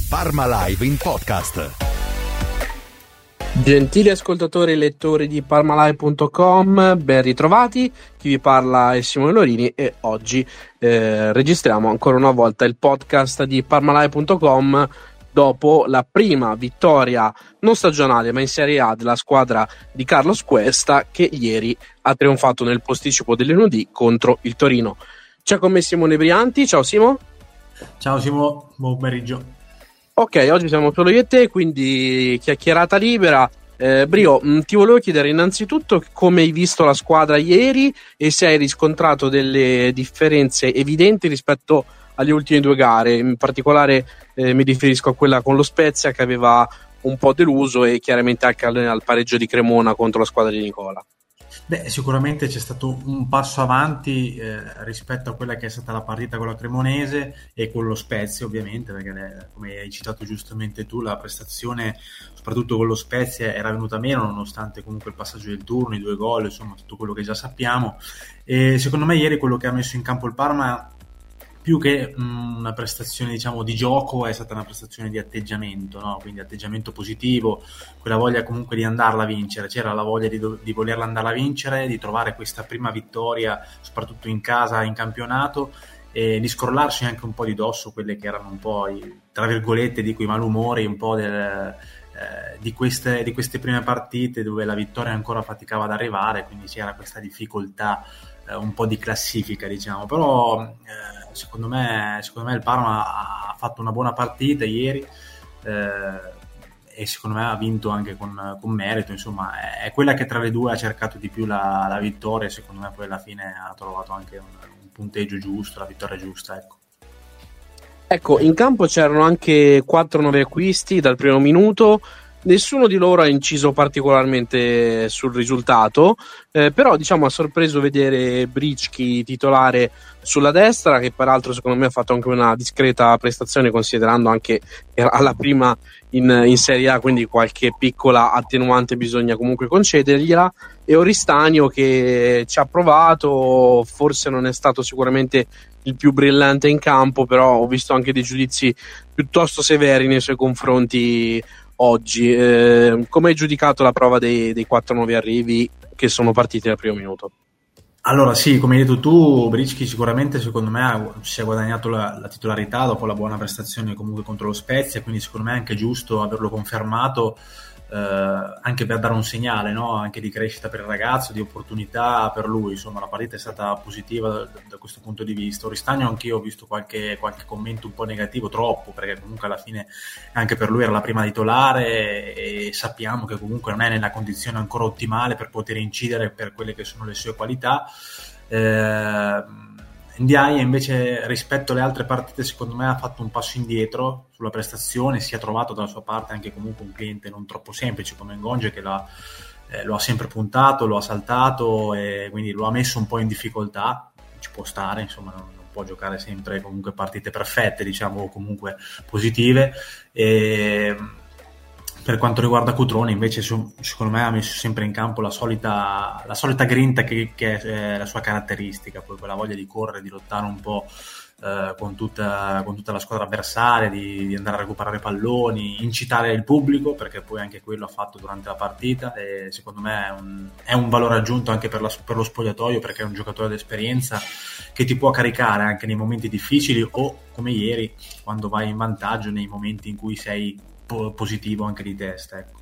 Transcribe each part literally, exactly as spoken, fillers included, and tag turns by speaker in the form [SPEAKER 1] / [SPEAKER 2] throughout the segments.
[SPEAKER 1] Parma Live in podcast.
[SPEAKER 2] Gentili ascoltatori e lettori di parmalive punto com, ben ritrovati. Chi vi parla è Simone Lorini e oggi eh, registriamo ancora una volta il podcast di parmalive punto com dopo la prima vittoria non stagionale ma in Serie A della squadra di Carlos Cuesta, che ieri ha trionfato nel posticipo dell'N D contro il Torino. C'è con me Simone Brianti. Ciao Simo.
[SPEAKER 3] Ciao Simo, buon pomeriggio.
[SPEAKER 2] Ok, oggi siamo solo io e te, quindi chiacchierata libera. Eh, Brio, mh, ti volevo chiedere innanzitutto come hai visto la squadra ieri e se hai riscontrato delle differenze evidenti rispetto alle ultime due gare. In particolare eh, mi riferisco a quella con lo Spezia, che aveva un po' deluso, e chiaramente anche al, al pareggio di Cremona contro la squadra di Nicola.
[SPEAKER 3] Beh, sicuramente c'è stato un passo avanti eh, rispetto a quella che è stata la partita con la Cremonese e con lo Spezia, ovviamente, perché le, come hai citato giustamente tu, la prestazione soprattutto con lo Spezia era venuta meno, nonostante comunque il passaggio del turno, i due gol, insomma tutto quello che già sappiamo. E secondo me ieri quello che ha messo in campo il Parma, più che mh, una prestazione diciamo di gioco, è stata una prestazione di atteggiamento, no? Quindi atteggiamento positivo, quella voglia comunque di andarla a vincere, c'era la voglia di, do- di volerla andare a vincere, di trovare questa prima vittoria soprattutto in casa in campionato e di scrollarsi anche un po' di dosso quelle che erano un po' i, tra virgolette dico i malumori un po' del, eh, di, queste, di queste prime partite dove la vittoria ancora faticava ad arrivare, quindi c'era questa difficoltà eh, un po' di classifica diciamo, però eh, Secondo me, secondo me il Parma ha fatto una buona partita ieri eh, e secondo me ha vinto anche con, con merito, insomma è, è quella che tra le due ha cercato di più la, la vittoria e secondo me poi alla fine ha trovato anche un, un punteggio giusto, la vittoria giusta, ecco.
[SPEAKER 2] Ecco, in campo c'erano anche quattro nuovi acquisti dal primo minuto. Nessuno di loro ha inciso particolarmente sul risultato, eh, però diciamo ha sorpreso vedere Bricchi titolare sulla destra, che peraltro secondo me ha fatto anche una discreta prestazione, considerando anche che era alla prima in, in Serie A, quindi qualche piccola attenuante bisogna comunque concedergliela, e Oristanio che ci ha provato, forse non è stato sicuramente il più brillante in campo, però ho visto anche dei giudizi piuttosto severi nei suoi confronti oggi. Eh, come hai giudicato la prova dei, dei quattro nuovi arrivi che sono partiti dal primo minuto?
[SPEAKER 3] Allora sì, come hai detto tu, Bricchi sicuramente secondo me si è guadagnato la, la titolarità dopo la buona prestazione comunque contro lo Spezia, quindi secondo me è anche giusto averlo confermato eh, anche per dare un segnale, no? Anche di crescita per il ragazzo, di opportunità per lui, insomma la partita è stata positiva da, da questo punto di vista. Oristagno anch'io ho visto qualche, qualche commento un po' negativo, troppo, perché comunque alla fine anche per lui era la prima titolare e, e sappiamo che comunque non è nella condizione ancora ottimale per poter incidere per quelle che sono le sue qualità. eh, Ndiaye invece rispetto alle altre partite secondo me ha fatto un passo indietro sulla prestazione, si è trovato dalla sua parte anche comunque un cliente non troppo semplice come Ngonge, che l'ha, eh, lo ha sempre puntato, lo ha saltato e quindi lo ha messo un po' in difficoltà. Ci può stare, insomma non, non può giocare sempre comunque partite perfette diciamo, o comunque positive. E per quanto riguarda Cutrone invece secondo me ha messo sempre in campo la solita, la solita grinta che, che è la sua caratteristica, poi quella voglia di correre, di lottare un po' eh, con, tutta, con tutta la squadra avversaria, di, di andare a recuperare palloni, incitare il pubblico, perché poi anche quello ha fatto durante la partita e secondo me è un, è un valore aggiunto anche per, la, per lo spogliatoio, perché è un giocatore d'esperienza che ti può caricare anche nei momenti difficili o come ieri quando vai in vantaggio nei momenti in cui sei positivo anche di testa, ecco.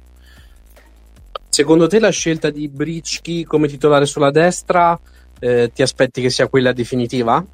[SPEAKER 2] Secondo te la scelta di Bricchi come titolare sulla destra eh, ti aspetti che sia quella definitiva?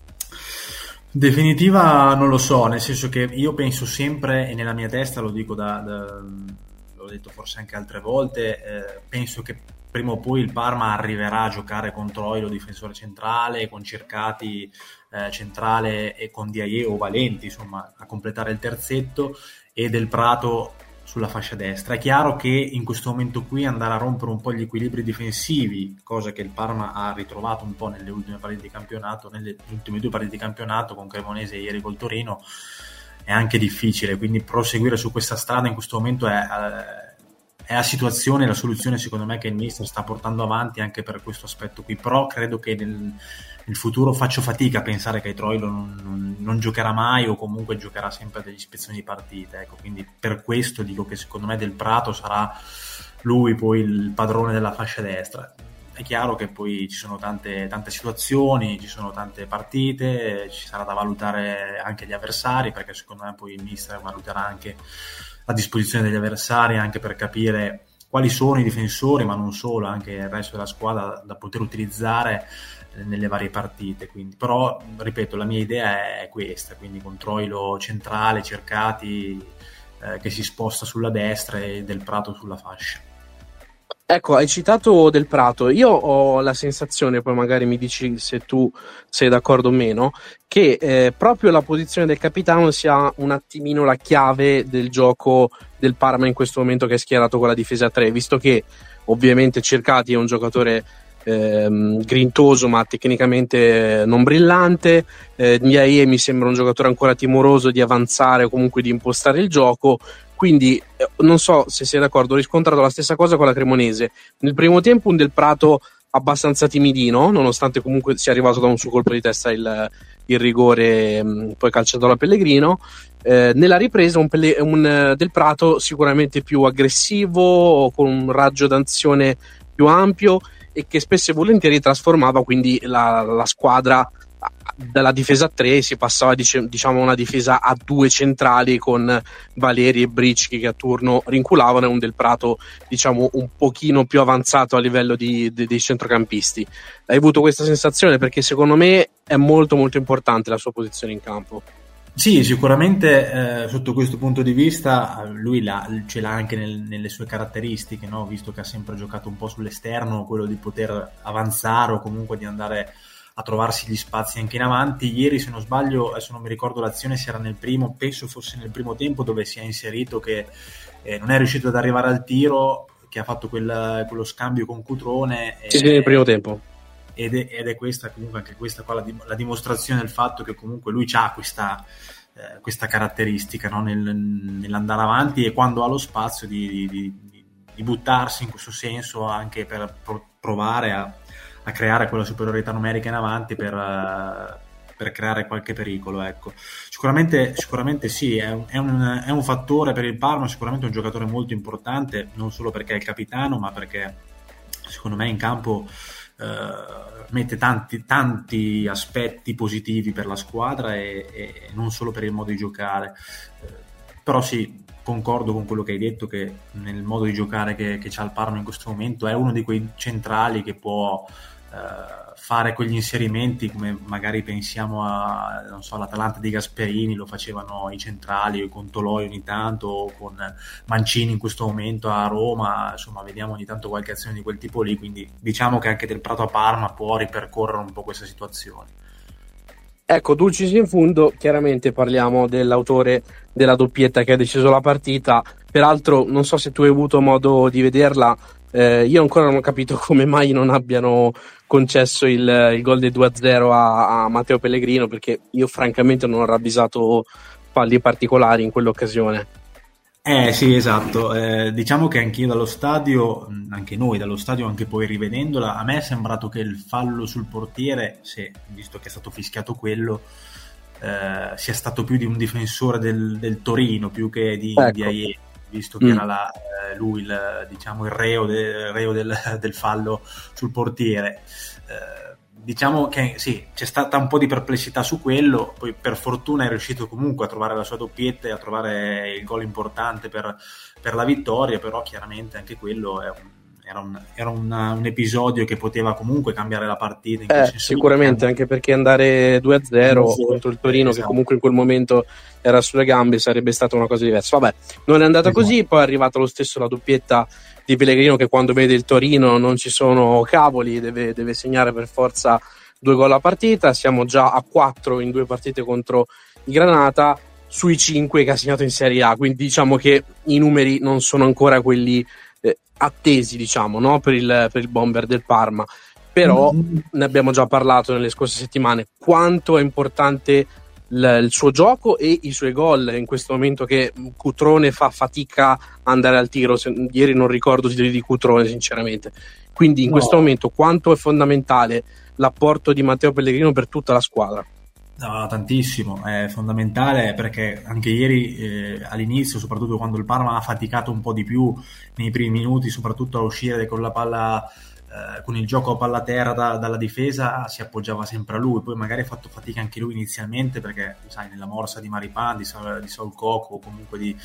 [SPEAKER 3] Definitiva non lo so, nel senso che io penso sempre, e nella mia testa lo dico da, da l'ho detto forse anche altre volte, eh, penso che prima o poi il Parma arriverà a giocare con Troilo difensore centrale, con Cercati eh, centrale e con Diaye o Valenti insomma a completare il terzetto, e Del Prato sulla fascia destra. È chiaro che in questo momento qui andare a rompere un po' gli equilibri difensivi, cosa che il Parma ha ritrovato un po' nelle ultime partite di campionato, nelle ultime due partite di campionato con Cremonese e ieri col Torino, è anche difficile, quindi proseguire su questa strada in questo momento è, è la situazione, la soluzione secondo me che il mister sta portando avanti anche per questo aspetto qui, però credo che nel, nel futuro faccio fatica a pensare che Troilo non, non, non giocherà mai o comunque giocherà sempre delle ispezioni di partite, ecco, quindi per questo dico che secondo me Del Prato sarà lui poi il padrone della fascia destra. È chiaro che poi ci sono tante, tante situazioni, ci sono tante partite, ci sarà da valutare anche gli avversari, perché secondo me poi il mister valuterà anche a disposizione degli avversari anche per capire quali sono i difensori, ma non solo, anche il resto della squadra da poter utilizzare nelle varie partite. Quindi, però, ripeto, la mia idea è questa, quindi con Troilo centrale, Cercati eh, che si sposta sulla destra e Del Prato sulla fascia.
[SPEAKER 2] Ecco, hai citato Del Prato, io ho la sensazione, poi magari mi dici se tu sei d'accordo o meno, che eh, proprio la posizione del capitano sia un attimino la chiave del gioco del Parma in questo momento, che è schierato con la difesa a tre, visto che ovviamente Cercati è un giocatore ehm, grintoso ma tecnicamente non brillante, eh, Ndiaye mi sembra un giocatore ancora timoroso di avanzare o comunque di impostare il gioco. Quindi non so se sei d'accordo, ho riscontrato la stessa cosa con la Cremonese. Nel primo tempo un Del Prato abbastanza timidino, nonostante comunque sia arrivato da un suo colpo di testa il, il rigore mh, poi calciato da Pellegrino. Eh, nella ripresa un, Pelle, un Del Prato sicuramente più aggressivo, con un raggio d'azione più ampio e che spesso e volentieri trasformava quindi la, la squadra dalla difesa a tre, si passava diciamo a una difesa a due centrali con Valeri e Bricchi che a turno rinculavano, e un Del Prato diciamo un pochino più avanzato a livello di, di, dei centrocampisti. Hai avuto questa sensazione? Perché secondo me è molto molto importante la sua posizione in campo.
[SPEAKER 3] Sì, sicuramente eh, sotto questo punto di vista lui la, ce l'ha anche nel, nelle sue caratteristiche, no? Visto che ha sempre giocato un po' sull'esterno, quello di poter avanzare o comunque di andare a trovarsi gli spazi anche in avanti. Ieri, se non sbaglio, adesso non mi ricordo l'azione, se era nel primo, penso fosse nel primo tempo, dove si è inserito che eh, non è riuscito ad arrivare al tiro, che ha fatto quel, quello scambio con Cutrone.
[SPEAKER 2] Sì, sì, nel primo tempo.
[SPEAKER 3] Ed è, ed è questa comunque anche questa qua la, la dimostrazione del fatto che comunque lui ha questa, eh, questa caratteristica, no? Nel, nell'andare avanti e quando ha lo spazio di, di, di, di buttarsi in questo senso anche per provare a a creare quella superiorità numerica in avanti per, uh, per creare qualche pericolo, ecco. Sicuramente, sicuramente sì, è un, è, un, è un fattore per il Parma, sicuramente un giocatore molto importante, non solo perché è il capitano, ma perché secondo me in campo uh, mette tanti, tanti aspetti positivi per la squadra e, e non solo per il modo di giocare. Uh, però sì, concordo con quello che hai detto, che nel modo di giocare che, che c'ha il Parma in questo momento è uno di quei centrali che può Uh, fare quegli inserimenti come magari pensiamo a, non so, all'Atalanta di Gasperini, lo facevano i centrali, o con Toloi ogni tanto, o con Mancini in questo momento a Roma, insomma vediamo ogni tanto qualche azione di quel tipo lì, quindi diciamo che anche Del Prato a Parma può ripercorrere un po' questa situazione.
[SPEAKER 2] Ecco, dulcis in fundo, chiaramente parliamo dell'autore della doppietta che ha deciso la partita. Peraltro non so se tu hai avuto modo di vederla, eh, io ancora non ho capito come mai non abbiano concesso il, il gol del due a zero a, a Matteo Pellegrino, perché io francamente non ho ravvisato falli particolari in quell'occasione.
[SPEAKER 3] Eh sì, esatto, eh, diciamo che anch'io dallo stadio, anche noi dallo stadio, anche poi rivedendola, a me è sembrato che il fallo sul portiere, se, visto che è stato fischiato quello, eh, sia stato più di un difensore del, del Torino più che di,
[SPEAKER 2] ecco.
[SPEAKER 3] di Aie, visto che mm. era la, eh, lui il, diciamo, il reo, de, reo del, del fallo sul portiere. Eh, diciamo che sì, c'è stata un po' di perplessità su quello, poi per fortuna è riuscito comunque a trovare la sua doppietta e a trovare il gol importante per, per la vittoria, però chiaramente anche quello è un Era, un, era una, un episodio che poteva comunque cambiare la partita in
[SPEAKER 2] eh, sicuramente,
[SPEAKER 3] di...
[SPEAKER 2] anche perché andare due a zero contro il Torino, esatto, che comunque in quel momento era sulle gambe, sarebbe stata una cosa diversa. Vabbè, non è andata esatto. così, poi è arrivata lo stesso la doppietta di Pellegrino, che quando vede il Torino non ci sono cavoli, deve, deve segnare per forza due gol a partita. Siamo già a quattro in due partite contro il Granata sui cinque che ha segnato in Serie A, quindi diciamo che i numeri non sono ancora quelli attesi, diciamo, no? per, il, per il bomber del Parma, però mm-hmm. ne abbiamo già parlato nelle scorse settimane, quanto è importante l- il suo gioco e i suoi gol, in questo momento che Cutrone fa fatica a andare al tiro. Se, ieri non ricordo titoli di Cutrone sinceramente, quindi in no. questo momento quanto è fondamentale l'apporto di Matteo Pellegrino per tutta la squadra?
[SPEAKER 3] No, tantissimo, è fondamentale, perché anche ieri eh, all'inizio, soprattutto quando il Parma ha faticato un po' di più nei primi minuti, soprattutto a uscire con la palla, eh, con il gioco a palla terra da, dalla difesa, si appoggiava sempre a lui. Poi magari ha fatto fatica anche lui inizialmente, perché sai, nella morsa di Maripan, di, di Saul Coco o comunque di,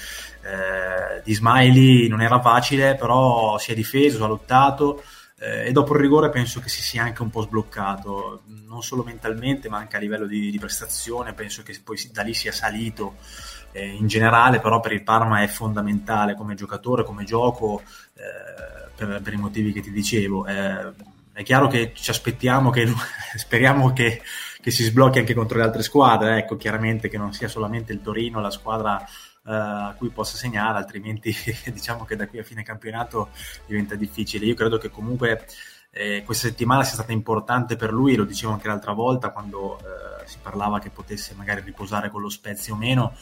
[SPEAKER 3] eh, di Smiley non era facile, però si è difeso, ha lottato. Eh, e dopo il rigore penso che si sia anche un po' sbloccato, non solo mentalmente ma anche a livello di, di prestazione. Penso che poi da lì sia salito eh, in generale, però per il Parma è fondamentale come giocatore, come gioco, eh, per, per i motivi che ti dicevo. Eh, è chiaro che ci aspettiamo che speriamo che, che si sblocchi anche contro le altre squadre, ecco, chiaramente che non sia solamente il Torino la squadra Uh, a cui possa segnare, altrimenti diciamo che da qui a fine campionato diventa difficile. Io credo che comunque eh, questa settimana sia stata importante per lui, lo dicevo anche l'altra volta quando uh, si parlava che potesse magari riposare con lo Spezia o meno.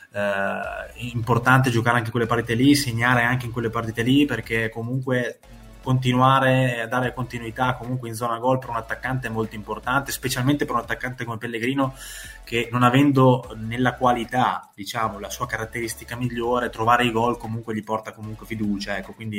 [SPEAKER 3] Uh, importante giocare anche quelle partite lì, segnare anche in quelle partite lì, perché comunque continuare a dare continuità comunque in zona gol per un attaccante è molto importante, specialmente per un attaccante come Pellegrino, che non avendo nella qualità, diciamo, la sua caratteristica migliore, trovare i gol comunque gli porta comunque fiducia, ecco. Quindi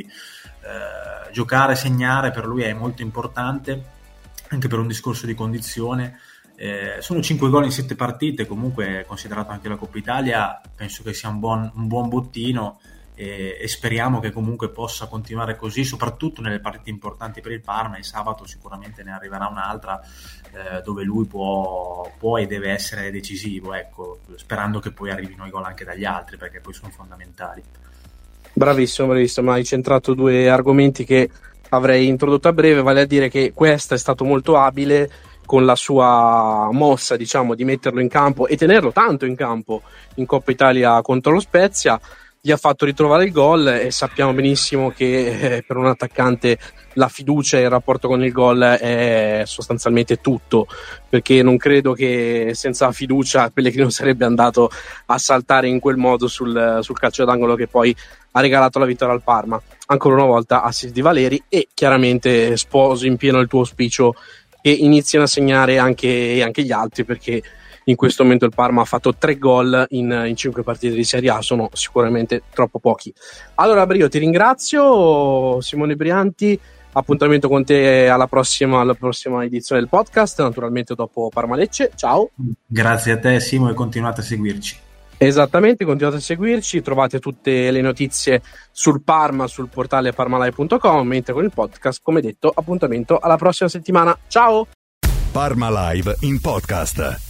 [SPEAKER 3] eh, giocare, segnare per lui è molto importante, anche per un discorso di condizione. Eh, sono cinque gol in sette partite, comunque considerato anche la Coppa Italia, penso che sia un buon, un buon bottino. E, e speriamo che comunque possa continuare così, soprattutto nelle partite importanti per il Parma, e sabato sicuramente ne arriverà un'altra eh, dove lui può, può e deve essere decisivo, ecco, sperando che poi arrivino i gol anche dagli altri, perché poi sono fondamentali.
[SPEAKER 2] Bravissimo, bravissimo, hai centrato due argomenti che avrei introdotto a breve, vale a dire che Questa è stato molto abile con la sua mossa, diciamo, di metterlo in campo e tenerlo tanto in campo in Coppa Italia contro lo Spezia. Gli ha fatto ritrovare il gol e sappiamo benissimo che eh, per un attaccante la fiducia e il rapporto con il gol è sostanzialmente tutto, perché non credo che senza la fiducia Pellegrino sarebbe andato a saltare in quel modo sul, sul calcio d'angolo che poi ha regalato la vittoria al Parma. Ancora una volta assist di Valeri, e chiaramente sposo in pieno il tuo auspicio che iniziano a segnare anche, anche gli altri, perché in questo momento il Parma ha fatto tre gol in, in cinque partite di Serie A, sono sicuramente troppo pochi. Allora Brio, ti ringrazio, Simone Brianti, appuntamento con te alla prossima, alla prossima edizione del podcast, naturalmente dopo Parma Lecce. Ciao.
[SPEAKER 3] Grazie a te Simo, e continuate a seguirci.
[SPEAKER 2] Esattamente, continuate a seguirci, trovate tutte le notizie sul Parma sul portale parmalive punto com, mentre con il podcast, come detto, appuntamento alla prossima settimana. Ciao.
[SPEAKER 1] Parma Live in podcast.